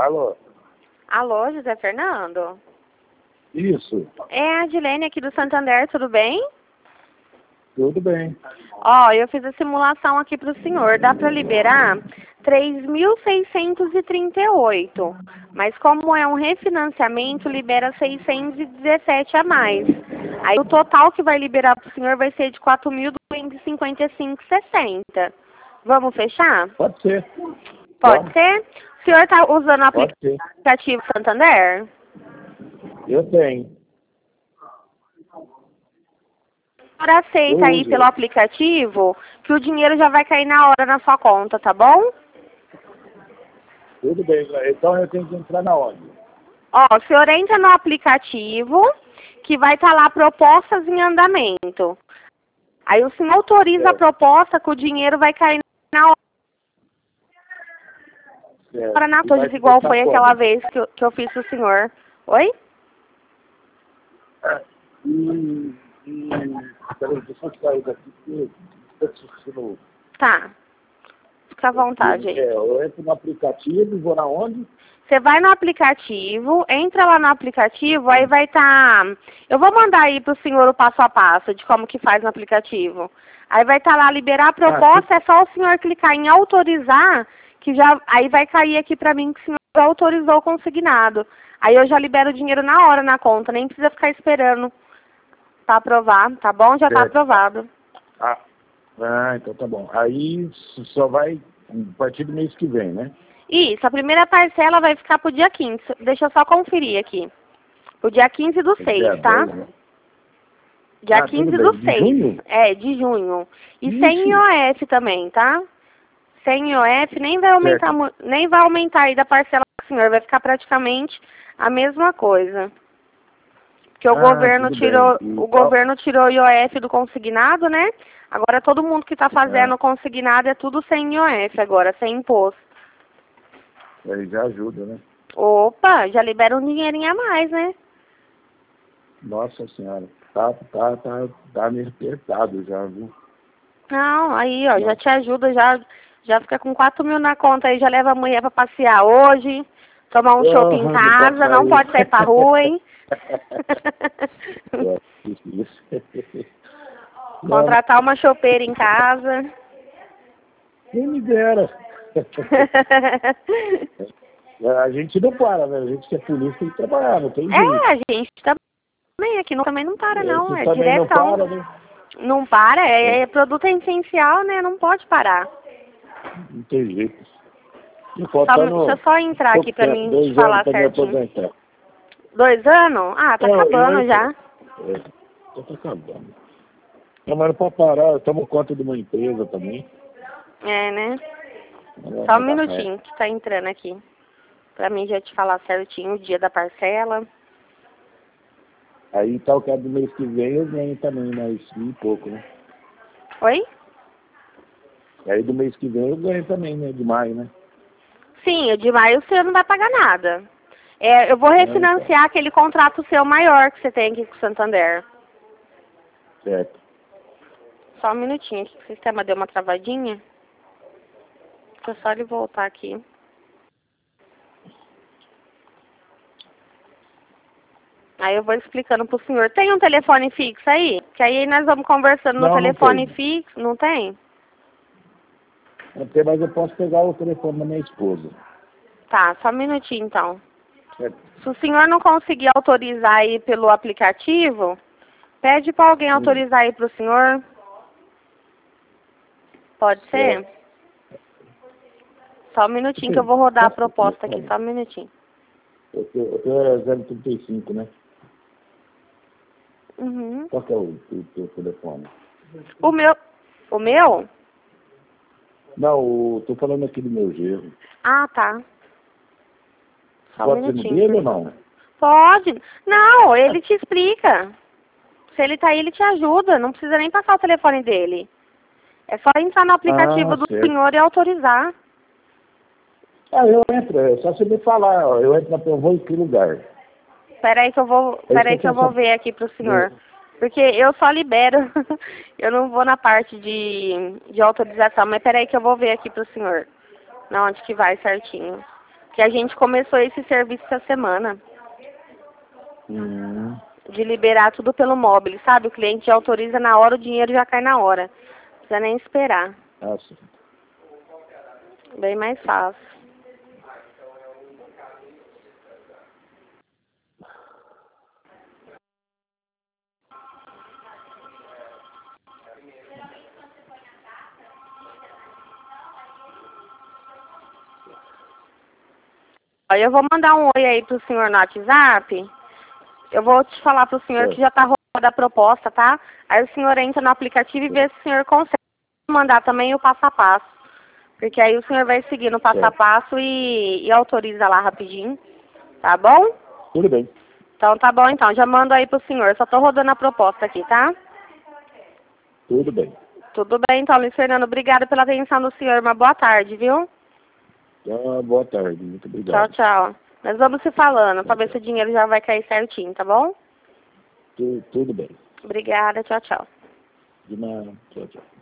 Alô? Alô, José Fernando? Isso. É a Adilene aqui do Santander, tudo bem? Tudo bem. Ó, eu fiz a simulação aqui para o senhor. Dá para liberar 3.638. Mas como é um refinanciamento, libera 617 a mais. Aí o total que vai liberar para o senhor vai ser de 4.255,60. Vamos fechar? Pode ser. Pode ser? O senhor está usando o Pode ser. aplicativo Santander? Eu tenho. O senhor aceita aí pelo aplicativo que o dinheiro já vai cair na hora na sua conta, tá bom? Tudo bem. Então eu tenho que entrar na onde? Ó, o senhor entra no aplicativo que vai estar lá propostas em andamento. Aí o senhor autoriza a proposta que o dinheiro vai cair na hora na todos, igual foi aquela vez que eu fiz pro senhor. Oi? Peraí, deixa eu sair daqui porque está assistindo. Tá. Fica à vontade aí. Eu entro no aplicativo e vou na onde? Você vai no aplicativo, entra lá no aplicativo, aí vai estar... Eu vou mandar aí pro senhor o passo a passo de como que faz no aplicativo. Aí vai estar lá liberar a proposta, é só o senhor clicar em autorizar, que já aí vai cair aqui pra mim que o senhor autorizou o consignado. Aí eu já libero o dinheiro na hora na conta, nem precisa ficar esperando pra aprovar, tá bom? Já tá aprovado. Então tá bom. Aí só vai a partir do mês que vem, né? Isso, a primeira parcela vai ficar pro dia 15. Deixa eu só conferir aqui. O dia 15 do 6, tá? 10, né? Dia 15 do 6. Junho? É, de junho. E Ixi. sem IOF também, tá? Sem IOF nem vai aumentar, nem vai aumentar aí da parcela do senhor. Vai ficar praticamente a mesma coisa. Porque o governo tirou, o governo tirou o IOF do consignado, né? Agora todo mundo que tá fazendo consignado é tudo sem IOF agora, sem imposto. Aí já ajuda, né? Opa, já libera um dinheirinho a mais, né? Nossa senhora, tá meio apertado já, viu? Não, aí, ó, já te ajuda, já fica com 4 mil na conta aí, já leva a mulher pra passear hoje, tomar um chopp em casa, não pode sair pra rua, hein? Contratar uma chopeira em casa. Quem me dera. A gente não para, né? A gente que é polícia tem que trabalhar, não tem jeito. A gente também aqui também não para, não. É também diretão. não para, né? Não para, é produto essencial, né? Não pode parar. Não tem jeito. Deixa eu só entrar aqui pra mim te falar certinho. 2 anos? Ah, tá acabando já. Tá acabando. Não, mas não pode parar, estamos conta de uma empresa também. É, né? Só um minutinho que tá entrando aqui. Pra mim já te falar certinho o dia da parcela. Aí tal que é do mês que vem eu ganho também, mais um pouco, né? Oi? Aí do mês que vem eu ganho também, né? De maio, né? Sim, o de maio o senhor não vai pagar nada. Eu vou refinanciar aquele contrato seu maior que você tem aqui com o Santander. Certo. Só um minutinho aqui, que o sistema deu uma travadinha. Deixa eu só ele voltar aqui. Aí eu vou explicando pro senhor. Tem um telefone fixo aí? Que aí nós vamos conversando no telefone fixo. Não tem? Não tem, mas eu posso pegar o telefone da minha esposa. Tá, só um minutinho então. Certo. Se o senhor não conseguir autorizar aí pelo aplicativo, pede para alguém autorizar aí pro senhor. Pode ser? Só um minutinho que eu vou rodar a proposta aqui, só um minutinho. Eu tenho 035, né? Uhum. Qual que é o teu telefone? O meu? O meu? Não, tô falando aqui do meu genro. Ah, tá. Só um Pode ser no minutinho. dele ou não? Pode. Não, ele te explica. Se ele tá aí, ele te ajuda. Não precisa nem passar o telefone dele. É só entrar no aplicativo do senhor e autorizar. Eu entro. É só você me falar. Ó, eu vou em que lugar? Peraí que eu vou ver aqui pro senhor. Porque eu só libero. Eu não vou na parte de autorização. Mas peraí que eu vou ver aqui pro senhor. Na onde que vai certinho. Que a gente começou esse serviço essa semana. De liberar tudo pelo móvel, sabe? O cliente já autoriza na hora, o dinheiro já cai na hora. Não precisa nem esperar. Ah, sim. Bem mais fácil. Eu vou mandar um oi aí pro senhor no WhatsApp. Eu vou te falar pro senhor que já tá rolando a proposta, tá? Aí o senhor entra no aplicativo e vê se o senhor consegue mandar também o passo a passo. Porque aí o senhor vai seguir no passo a passo e autoriza lá rapidinho. Tá bom? Tudo bem. Então tá bom então. Já mando aí pro senhor. Só tô rodando a proposta aqui, tá? Tudo bem. Tudo bem então, Luiz Fernando. Obrigada pela atenção do senhor. Uma boa tarde, viu? Boa tarde. Muito obrigado. Tchau, tchau. Nós vamos se falando pra ver se o dinheiro já vai cair certinho, tá bom? Tudo bem. Obrigada. Tchau, tchau. De nada. Tchau, tchau.